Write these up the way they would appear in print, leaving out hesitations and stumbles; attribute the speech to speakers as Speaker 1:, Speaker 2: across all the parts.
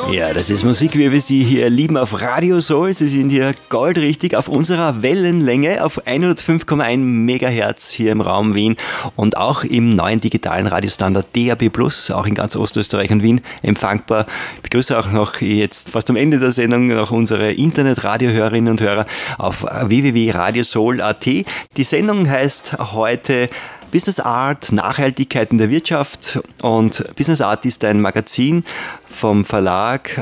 Speaker 1: Ja, das ist Musik, wie wir sie hier lieben auf Radio Soul. Sie sind hier goldrichtig auf unserer Wellenlänge auf 105,1 Megahertz hier im Raum Wien und auch im neuen digitalen Radiostandard DAB+, auch in ganz Ostösterreich und Wien empfangbar. Ich begrüße auch noch jetzt fast am Ende der Sendung noch unsere Internet-Radiohörerinnen und Hörer auf www.radiosoul.at. Die Sendung heißt heute Business Art, Nachhaltigkeit in der Wirtschaft, und Business Art ist ein Magazin vom Verlag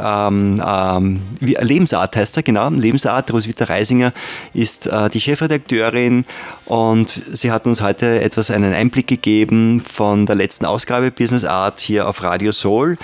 Speaker 1: Lebensart heißt er, genau, Lebensart. Roswitha Reisinger ist die Chefredakteurin und sie hat uns heute einen Einblick gegeben von der letzten Ausgabe Business Art hier auf Radio Soul.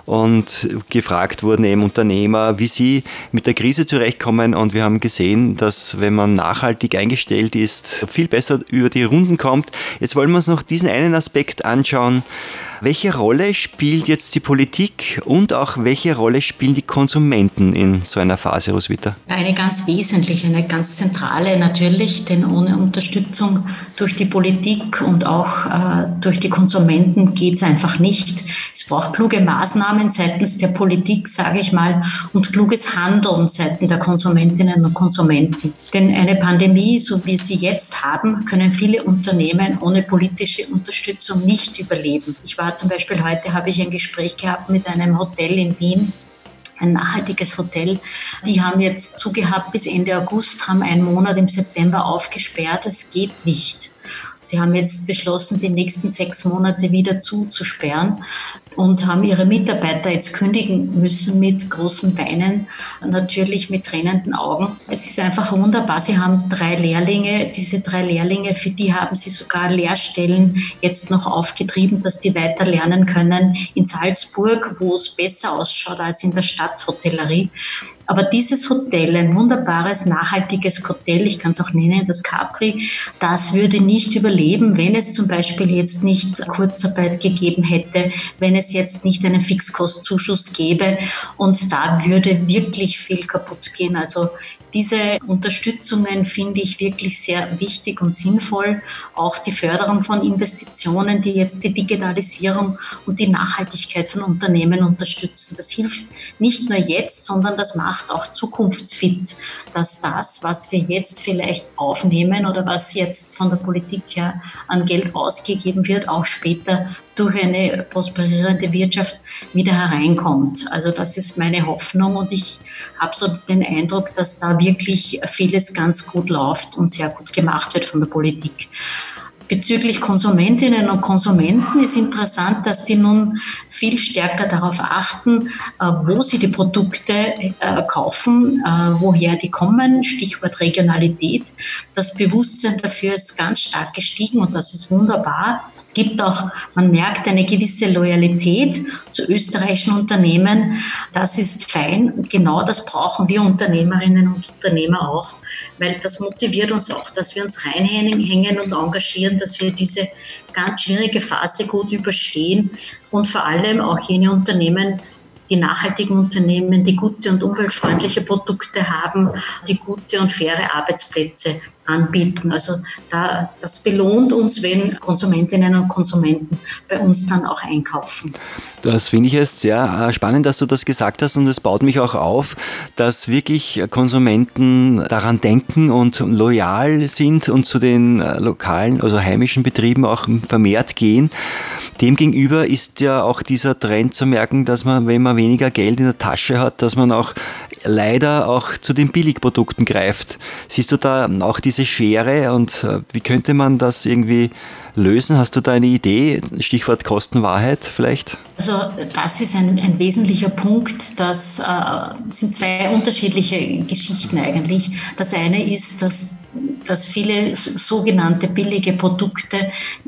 Speaker 1: Und gefragt wurden eben Unternehmer, wie sie mit der Krise zurechtkommen. Und wir haben gesehen, dass wenn man nachhaltig eingestellt ist, viel besser über die Runden kommt. Jetzt wollen wir uns noch diesen einen Aspekt anschauen. Welche Rolle spielt jetzt die Politik und auch welche Rolle spielen die Konsumenten in so einer Phase, Roswitha?
Speaker 2: Eine ganz wesentliche, eine ganz zentrale natürlich, denn ohne Unterstützung durch die Politik und auch durch die Konsumenten geht es einfach nicht. Es braucht kluge Maßnahmen seitens der Politik, sage ich mal, und kluges Handeln seitens der Konsumentinnen und Konsumenten. Denn eine Pandemie, so wie sie jetzt haben, können viele Unternehmen ohne politische Unterstützung nicht überleben. Zum Beispiel heute habe ich ein Gespräch gehabt mit einem Hotel in Wien, ein nachhaltiges Hotel. Die haben jetzt zugehabt bis Ende August, haben einen Monat im September aufgesperrt. Es geht nicht. Sie haben jetzt beschlossen, die nächsten 6 Monate wieder zuzusperren und haben ihre Mitarbeiter jetzt kündigen müssen mit großen Weinen, natürlich mit tränenden Augen. Es ist einfach wunderbar. Sie haben 3 Lehrlinge. Diese 3 Lehrlinge, für die haben sie sogar Lehrstellen jetzt noch aufgetrieben, dass die weiter lernen können in Salzburg, wo es besser ausschaut als in der Stadthotellerie. Aber dieses Hotel, ein wunderbares, nachhaltiges Hotel, ich kann es auch nennen, das Capri, das würde nicht überleben, wenn es zum Beispiel jetzt nicht Kurzarbeit gegeben hätte, wenn es jetzt nicht einen Fixkostzuschuss gäbe. Und da würde wirklich viel kaputt gehen. Also diese Unterstützungen finde ich wirklich sehr wichtig und sinnvoll. Auch die Förderung von Investitionen, die jetzt die Digitalisierung und die Nachhaltigkeit von Unternehmen unterstützen. Das hilft nicht nur jetzt, sondern das macht auch zukunftsfit, dass das, was wir jetzt vielleicht aufnehmen oder was jetzt von der Politik her an Geld ausgegeben wird, auch später durch eine prosperierende Wirtschaft wieder hereinkommt. Also das ist meine Hoffnung und ich habe so den Eindruck, dass da wirklich vieles ganz gut läuft und sehr gut gemacht wird von der Politik. Bezüglich Konsumentinnen und Konsumenten ist interessant, dass die nun viel stärker darauf achten, wo sie die Produkte kaufen, woher die kommen, Stichwort Regionalität. Das Bewusstsein dafür ist ganz stark gestiegen und das ist wunderbar. Es gibt auch, man merkt eine gewisse Loyalität zu österreichischen Unternehmen. Das ist fein. Genau das brauchen wir Unternehmerinnen und Unternehmer auch, weil das motiviert uns auch, dass wir uns reinhängen und engagieren, dass wir diese ganz schwierige Phase gut überstehen und vor allem auch jene Unternehmen, die nachhaltigen Unternehmen, die gute und umweltfreundliche Produkte haben, die gute und faire Arbeitsplätze anbieten. Also das belohnt uns, wenn Konsumentinnen und Konsumenten bei uns dann auch einkaufen.
Speaker 1: Das finde ich jetzt sehr spannend, dass du das gesagt hast, und es baut mich auch auf, dass wirklich Konsumenten daran denken und loyal sind und zu den lokalen, also heimischen Betrieben auch vermehrt gehen. Demgegenüber ist ja auch dieser Trend zu merken, dass man, wenn man weniger Geld in der Tasche hat, dass man auch leider auch zu den Billigprodukten greift. Siehst du da auch diese Schere und wie könnte man das irgendwie lösen? Hast du da eine Idee? Stichwort Kostenwahrheit vielleicht?
Speaker 2: Also das ist ein wesentlicher Punkt. Das sind 2 unterschiedliche Geschichten eigentlich. Das eine ist, dass viele sogenannte billige Produkte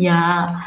Speaker 2: ja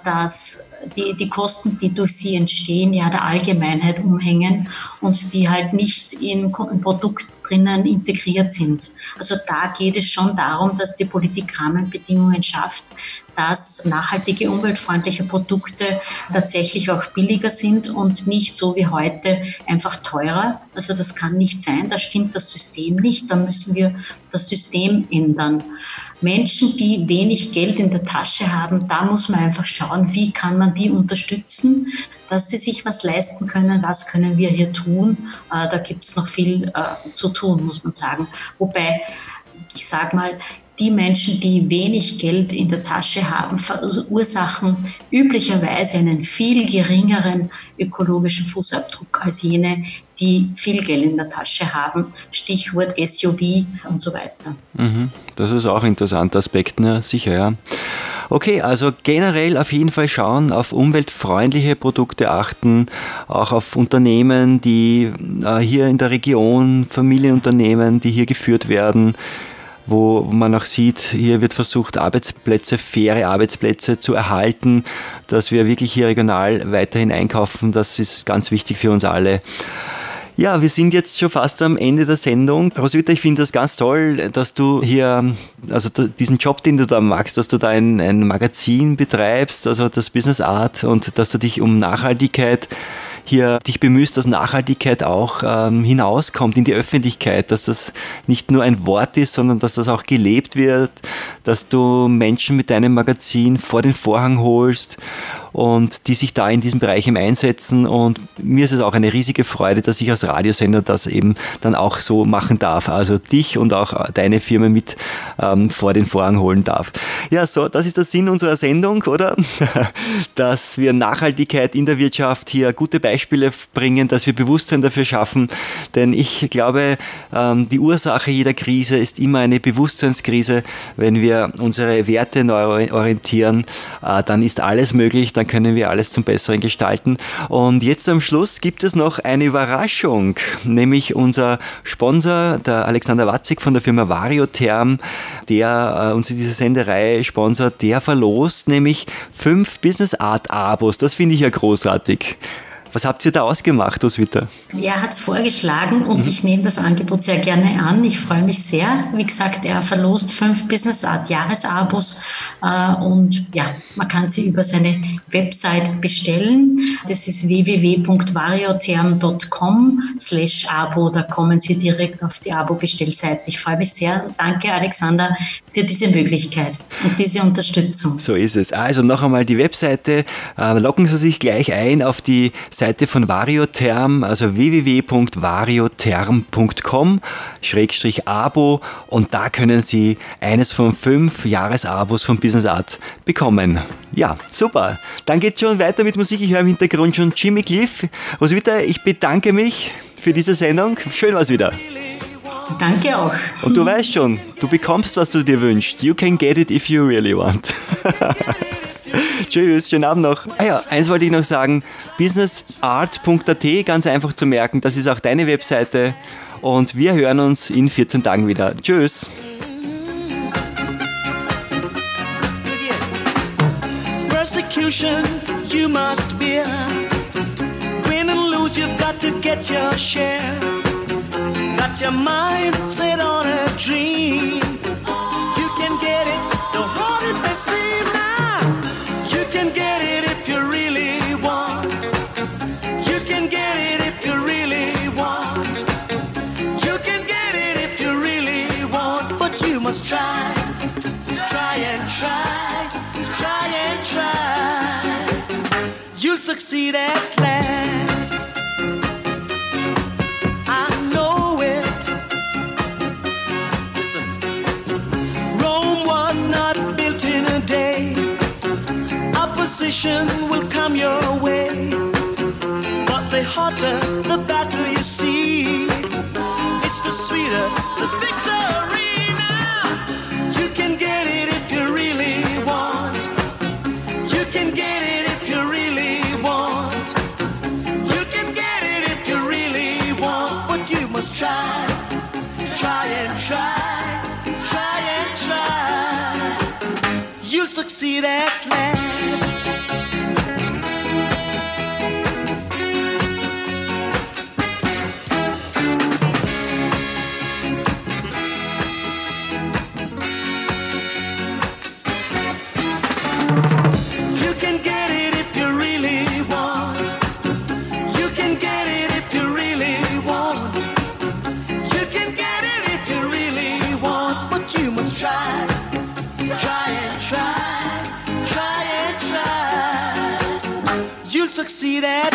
Speaker 2: die Kosten, die durch sie entstehen, ja der Allgemeinheit umhängen und die halt nicht im Produkt drinnen integriert sind. Also da geht es schon darum, dass die Politik Rahmenbedingungen schafft, dass nachhaltige, umweltfreundliche Produkte tatsächlich auch billiger sind und nicht so wie heute einfach teurer. Also das kann nicht sein, da stimmt das System nicht, da müssen wir das System ändern. Menschen, die wenig Geld in der Tasche haben, da muss man einfach schauen, wie kann man die unterstützen, dass sie sich was leisten können, was können wir hier tun. Da gibt es noch viel zu tun, muss man sagen. Wobei, ich sage mal, die Menschen, die wenig Geld in der Tasche haben, verursachen üblicherweise einen viel geringeren ökologischen Fußabdruck als jene, die viel Geld in der Tasche haben. Stichwort SUV und so weiter.
Speaker 1: Das ist auch ein interessanter Aspekt, ne? Sicher, ja. Okay, also generell auf jeden Fall schauen, auf umweltfreundliche Produkte achten, auch auf Unternehmen, die hier in der Region, Familienunternehmen, die hier geführt werden, wo man auch sieht, hier wird versucht, faire Arbeitsplätze zu erhalten, dass wir wirklich hier regional weiterhin einkaufen. Das ist ganz wichtig für uns alle. Ja, wir sind jetzt schon fast am Ende der Sendung. Roswitha, ich finde das ganz toll, dass du hier, also diesen Job, den du da machst, dass du da ein Magazin betreibst, also das Business Art, und dass du dich um Nachhaltigkeit hier dich bemühst, dass Nachhaltigkeit auch hinauskommt in die Öffentlichkeit, dass das nicht nur ein Wort ist, sondern dass das auch gelebt wird, dass du Menschen mit deinem Magazin vor den Vorhang holst und die sich da in diesem Bereich einsetzen, und mir ist es auch eine riesige Freude, dass ich als Radiosender das eben dann auch so machen darf, also dich und auch deine Firma mit vor den Vorhang holen darf. Ja, so, das ist der Sinn unserer Sendung, oder? Dass wir Nachhaltigkeit in der Wirtschaft hier gute Beispiele bringen, dass wir Bewusstsein dafür schaffen, denn ich glaube, die Ursache jeder Krise ist immer eine Bewusstseinskrise. Wenn wir unsere Werte neu orientieren, dann ist alles möglich, dann können wir alles zum Besseren gestalten. Und jetzt am Schluss gibt es noch eine Überraschung, nämlich unser Sponsor, der Alexander Watzig von der Firma Variotherm, der uns in dieser Sendereihe sponsert, der verlost nämlich 5 Business Art Abos. Das finde ich ja großartig. Was habt ihr da ausgemacht, Roswitha?
Speaker 2: Er hat es vorgeschlagen und ich nehme das Angebot sehr gerne an. Ich freue mich sehr. Wie gesagt, er verlost 5 Business Art Jahresabos und ja, man kann sie über seine Website bestellen. Das ist www.variotherm.com/Abo. Da kommen Sie direkt auf die Abo-Bestellseite. Ich freue mich sehr. Danke, Alexander, für diese Möglichkeit und diese Unterstützung.
Speaker 1: So ist es. Also noch einmal die Webseite. Locken Sie sich gleich ein auf die Seite von Variotherm, also www.variotherm.com/Abo, und da können Sie eines von 5 Jahresabos von Business Art bekommen. Ja, super. Dann geht es schon weiter mit Musik. Ich höre im Hintergrund schon Jimmy Cliff. Roswitha, ich bedanke mich für diese Sendung. Schön war's wieder.
Speaker 2: Danke auch.
Speaker 1: Und du weißt schon, du bekommst, was du dir wünschst. You can get it if you really want. Tschüss, schönen Abend noch. Eins wollte ich noch sagen, businessart.at, ganz einfach zu merken, das ist auch deine Webseite, und wir hören uns in 14 Tagen wieder. Tschüss. Persecution you must bear. Win and lose, you've got to get your share. Got your mind set on a dream. You can get it, don't hold it by seam now. You can get it if you really want. You can get it if you really want. You can get it if you really want. But you must try, try and try, try and try. You'll succeed at last. I know it. Listen, Rome was not built in a day. Opposition will come your way, but the hotter the battle you see, it's the sweeter the victory. Now you can get it if you really want. You can get it if you really want. You can get it if you really want. But you must try, try and try, try and try. You'll succeed at last.
Speaker 3: President.